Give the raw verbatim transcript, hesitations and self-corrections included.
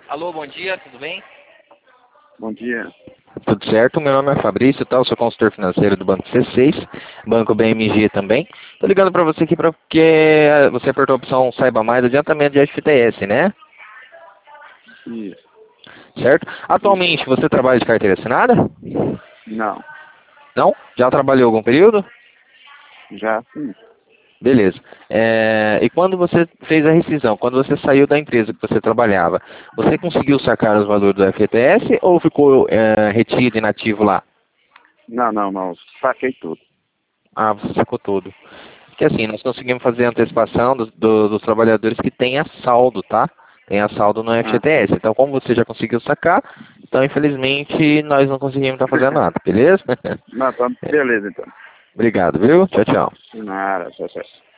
Alô, bom dia, tudo bem? Bom dia. Tudo certo? Meu nome é Fabrício, tá? Eu sou consultor financeiro do Banco C seis, Banco B M G também. Tô ligando para você aqui pra, porque você apertou a opção Saiba Mais, adiantamento de F T S, né? Isso. Certo? Atualmente você trabalha de carteira assinada? Não. Não? Já trabalhou algum período? Já sim. Beleza. É, e quando você fez a rescisão, quando você saiu da empresa que você trabalhava, você conseguiu sacar os valores do F T S ou ficou é, retido inativo lá? Não, não, não. Saquei tudo. Ah, você sacou tudo. Porque assim, nós conseguimos fazer a antecipação dos, do- dos trabalhadores que tenha saldo, tá? Tenha saldo no Ah. F G T S. Então, como você já conseguiu sacar, então infelizmente nós não conseguimos estar fazendo nada, beleza? Não, tá beleza então. Obrigado, viu? Tchau, tchau. Nada, tchau, tchau.